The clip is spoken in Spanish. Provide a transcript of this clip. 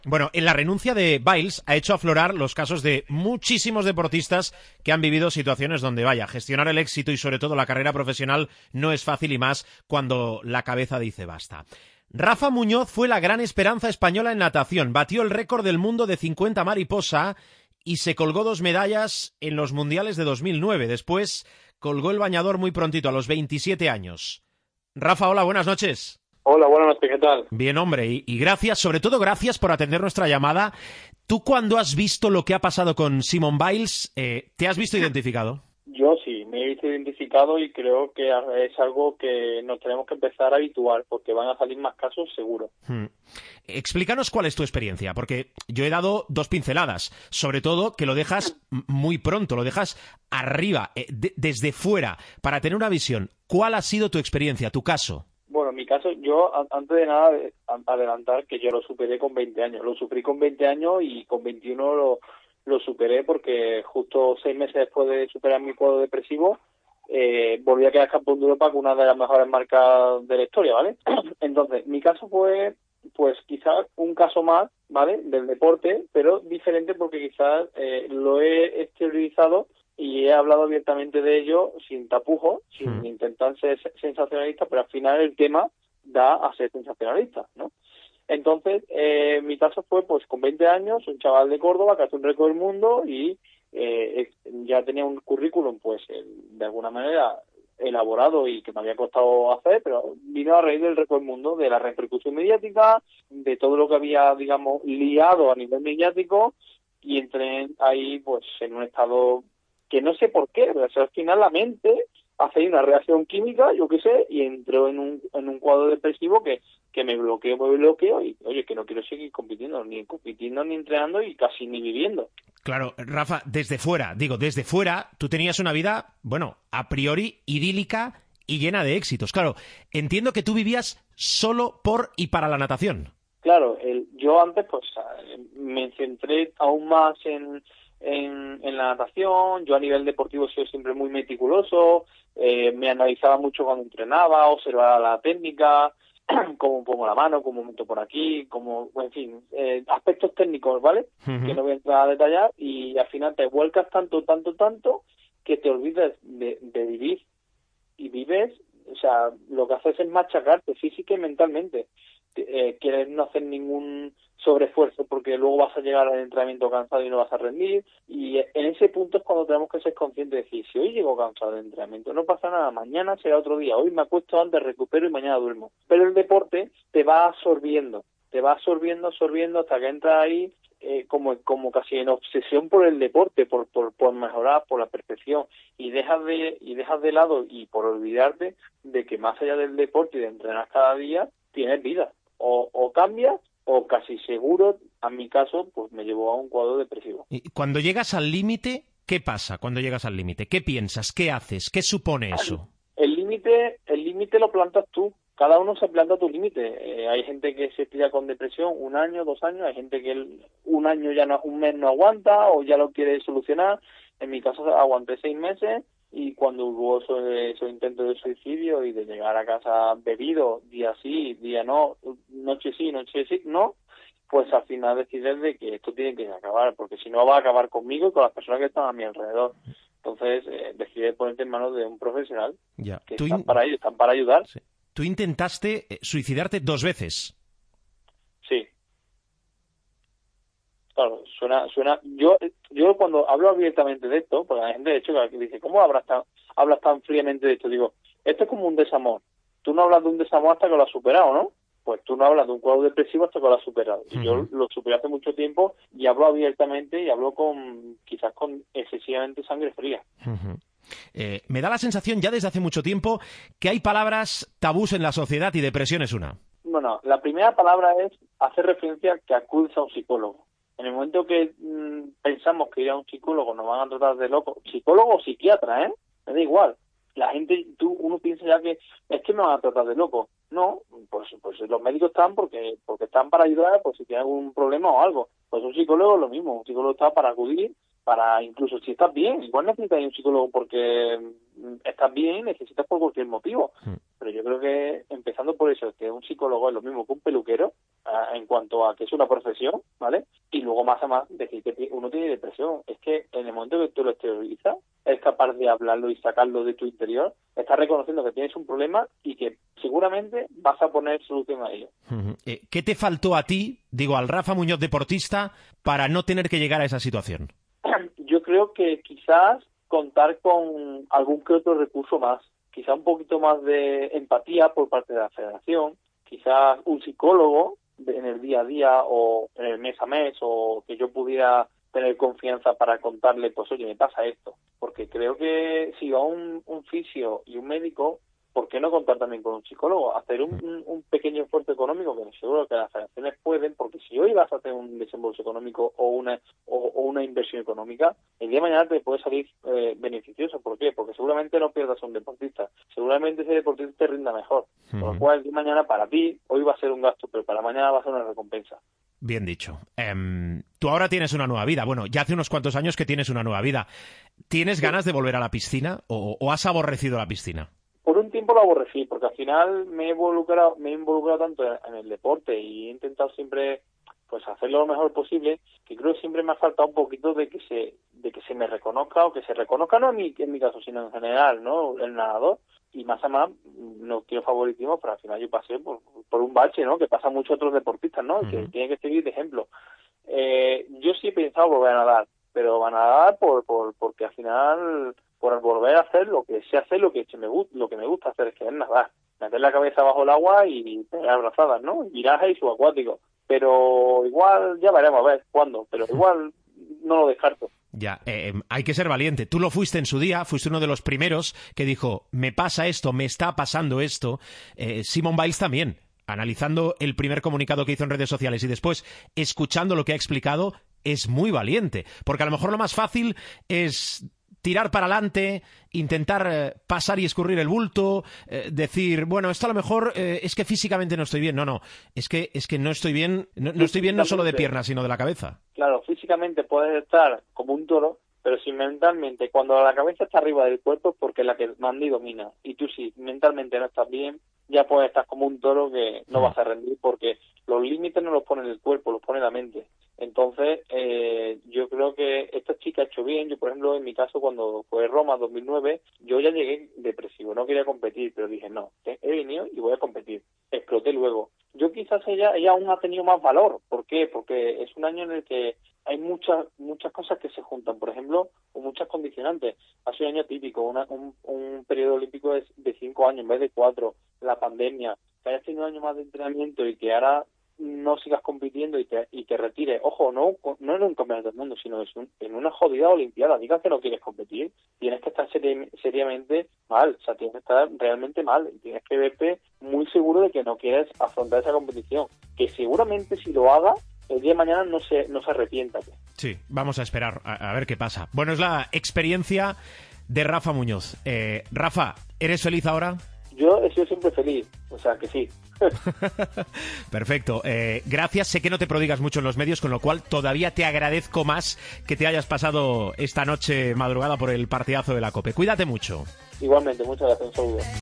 Bueno, en la renuncia de Biles ha hecho aflorar los casos de muchísimos deportistas que han vivido situaciones donde, vaya, gestionar el éxito y sobre todo la carrera profesional no es fácil y más cuando la cabeza dice basta. Rafa Muñoz fue la gran esperanza española en natación, batió el récord del mundo de 50 mariposa y se colgó 2 medallas en los mundiales de 2009. Después colgó el bañador muy prontito, a los 27 años. Rafa, hola, buenas noches. Hola, buenas noches, ¿qué tal? Bien, hombre, y gracias, sobre todo gracias por atender nuestra llamada. ¿Tú cuando has visto lo que ha pasado con Simone Biles, te has visto identificado? Yo sí, me he visto identificado y creo que es algo que nos tenemos que empezar a habituar porque van a salir más casos seguro. Explícanos cuál es tu experiencia, porque yo he dado 2 pinceladas, sobre todo que lo dejas muy pronto, lo dejas arriba, desde fuera, para tener una visión. ¿Cuál ha sido tu experiencia, tu caso? Bueno, en mi caso, yo antes de nada adelantar que yo lo superé con 20 años. Lo sufrí con 20 años y con 21 lo superé porque justo 6 meses después de superar mi cuadro depresivo volví a quedar campeón de Europa con una de las mejores marcas de la historia, ¿vale? Entonces, mi caso fue, pues quizás un caso más, ¿vale? Del deporte, pero diferente porque quizás lo he exteriorizado y he hablado abiertamente de ello sin tapujos, sin intentar ser sensacionalista, pero al final el tema da a ser sensacionalista, ¿no? Entonces, mi caso fue pues con 20 años, un chaval de Córdoba que hace un récord del mundo y ya tenía un currículum pues de alguna manera elaborado y que me había costado hacer, pero vino a raíz del récord del mundo, de la repercusión mediática, de todo lo que había, digamos, liado a nivel mediático y entré ahí pues en un estado que no sé por qué, pero al final la mente hace una reacción química, yo qué sé, y entró en un cuadro depresivo que me bloqueo y, oye, que no quiero seguir compitiendo ni entrenando y casi ni viviendo. Claro, Rafa, desde fuera, tú tenías una vida, bueno, a priori idílica y llena de éxitos. Claro, entiendo que tú vivías solo por y para la natación. Claro, yo antes pues me centré aún más en la natación. Yo a nivel deportivo he sido siempre muy meticuloso, me analizaba mucho cuando entrenaba, observaba la técnica, cómo pongo la mano, cómo meto por aquí, en fin, aspectos técnicos, ¿vale? Que no voy a entrar a detallar y al final te vuelcas tanto que te olvidas de vivir y vives, o sea, lo que haces es machacarte física y mentalmente. Quieres no hacer ningún sobreesfuerzo porque luego vas a llegar al entrenamiento cansado y no vas a rendir y en ese punto es cuando tenemos que ser conscientes de decir, si hoy llego cansado del entrenamiento no pasa nada, mañana será otro día, hoy me acuesto antes, recupero y mañana duermo, pero el deporte te va absorbiendo hasta que entras ahí como casi en obsesión por el deporte, por mejorar, por la perfección y dejas de lado y por olvidarte de que más allá del deporte y de entrenar cada día tienes vida, o cambias o casi seguro, a mi caso, pues me llevó a un cuadro depresivo. Y cuando llegas al límite, ¿qué pasa cuando llegas al límite? ¿Qué piensas? ¿Qué haces? ¿Qué supone eso? El límite lo plantas tú. Cada uno se planta tu límite. Hay gente que se tira con depresión 1 año, 2 años. Hay gente que un año un mes no aguanta o ya lo quiere solucionar. En mi caso aguanté 6 meses y cuando hubo esos intentos de suicidio y de llegar a casa bebido, día sí, día no, noche sí, no, pues al final decides de que esto tiene que acabar, porque si no va a acabar conmigo y con las personas que están a mi alrededor. Entonces decides ponerte en manos de un profesional que están para ello, están para ayudar. Sí. Tú intentaste suicidarte 2 veces. Sí. Claro, suena. Yo cuando hablo abiertamente de esto, porque la gente de hecho que dice, ¿cómo hablas tan fríamente de esto? Digo, esto es como un desamor. Tú no hablas de un desamor hasta que lo has superado, ¿no? Pues tú no hablas de un cuadro depresivo hasta que lo has superado. Y yo lo superé hace mucho tiempo y hablo abiertamente y hablo quizás con excesivamente sangre fría. Me da la sensación ya desde hace mucho tiempo que hay palabras tabús en la sociedad y depresión es una. Bueno, la primera palabra es hacer referencia a que acudes a un psicólogo. En el momento que pensamos que ir a un psicólogo nos van a tratar de loco, psicólogo o psiquiatra, me da igual. La gente, uno piensa ya que es que me van a tratar de loco. No, pues los médicos están porque están para ayudar, pues si tienen algún problema o algo. Pues un psicólogo es lo mismo, un psicólogo está para acudir, para incluso si estás bien, igual necesitas un psicólogo porque estás bien, necesitas por cualquier motivo. Pero yo creo que, empezando por eso, que un psicólogo es lo mismo que un peluquero, en cuanto a que es una profesión, ¿vale? Y luego más a más decir que uno tiene depresión. Es que en el momento que tú lo exteriorizas, es capaz de hablarlo y sacarlo de tu interior, estás reconociendo que tienes un problema y que seguramente vas a poner solución a ello. ¿Qué te faltó a ti, digo, al Rafa Muñoz deportista, para no tener que llegar a esa situación? Yo creo que quizás contar con algún que otro recurso más, quizás un poquito más de empatía por parte de la federación, quizás un psicólogo en el día a día o en el mes a mes, o que yo pudiera tener confianza para contarle, pues oye, me pasa esto. Porque creo que si va un fisio y un médico, ¿por qué no contar también con un psicólogo? Hacer un pequeño esfuerzo económico, que seguro que las federaciones pueden, porque si hoy vas a hacer un desembolso económico o una inversión económica, el día de mañana te puede salir beneficioso. ¿Por qué? Porque seguramente no pierdas a un deportista. Seguramente ese deportista te rinda mejor. Por lo cual, el día de mañana para ti, hoy va a ser un gasto, pero para mañana va a ser una recompensa. Bien dicho. Tú ahora tienes una nueva vida. Bueno, ya hace unos cuantos años que tienes una nueva vida. ¿Tienes ganas de volver a la piscina o has aborrecido la piscina? Por un tiempo lo aborrecí, porque al final me he involucrado tanto en el deporte y he intentado siempre pues hacerlo lo mejor posible, que creo que siempre me ha faltado un poquito de que se me reconozca, o que se reconozca no en mi caso, sino en general, ¿no? El nadador. Y más a más, no quiero favoritismo, pero al final yo pasé por un bache, ¿no? Que pasa a muchos otros deportistas, ¿no? Que tienen que seguir de ejemplo. Yo sí he pensado volver a nadar, pero a nadar porque al final, por volver a hacer lo que sé hacer, lo que me gusta hacer, que es nadar. Meter la cabeza bajo el agua y pegar brazadas, ¿no? Viraje y subacuático. Pero igual, ya veremos a ver cuándo, pero igual no lo descarto. Ya, hay que ser valiente. Tú lo fuiste en su día, fuiste uno de los primeros que dijo, me pasa esto, me está pasando esto. Simone Biles también, analizando el primer comunicado que hizo en redes sociales y después escuchando lo que ha explicado, es muy valiente. Porque a lo mejor lo más fácil es tirar para adelante, intentar pasar y escurrir el bulto, decir, bueno, esto a lo mejor es que físicamente no estoy bien. No, es que no estoy bien, no estoy bien no solo de piernas, sino de la cabeza. Claro, físicamente puedes estar como un toro, pero si mentalmente, cuando la cabeza está arriba del cuerpo, es porque es la que manda y domina. Y tú si mentalmente no estás bien, ya puedes estar como un toro que no vas a rendir, porque los límites no los pone el cuerpo, los pone la mente. Entonces, yo creo que esta chica ha hecho bien. Yo, por ejemplo, en mi caso, cuando fue Roma 2009, yo ya llegué depresivo, no quería competir, pero dije, no, he venido y voy a competir. Exploté luego. Yo quizás ella aún ha tenido más valor. ¿Por qué? Porque es un año en el que hay muchas cosas que se juntan, por ejemplo, o muchas condicionantes. Ha sido un año típico, un periodo olímpico de 5 años en vez de 4, la pandemia, que hayas tenido un año más de entrenamiento y que ahora no sigas compitiendo y te retires. Ojo, no en un campeonato del mundo, sino en una jodida olimpiada. Digas que no quieres competir, tienes que estar seriamente mal, o sea, tienes que estar realmente mal y tienes que verte muy seguro de que no quieres afrontar esa competición, que seguramente si lo haga, el día de mañana no se arrepienta. Sí, vamos a esperar a ver qué pasa. Bueno, es la experiencia de Rafa Muñoz. Rafa, ¿eres feliz ahora? Yo he sido siempre feliz, o sea que sí. Perfecto. Gracias. Sé que no te prodigas mucho en los medios, con lo cual todavía te agradezco más que te hayas pasado esta noche madrugada por el partidazo de la COPE. Cuídate mucho. Igualmente, muchas gracias. Un saludo.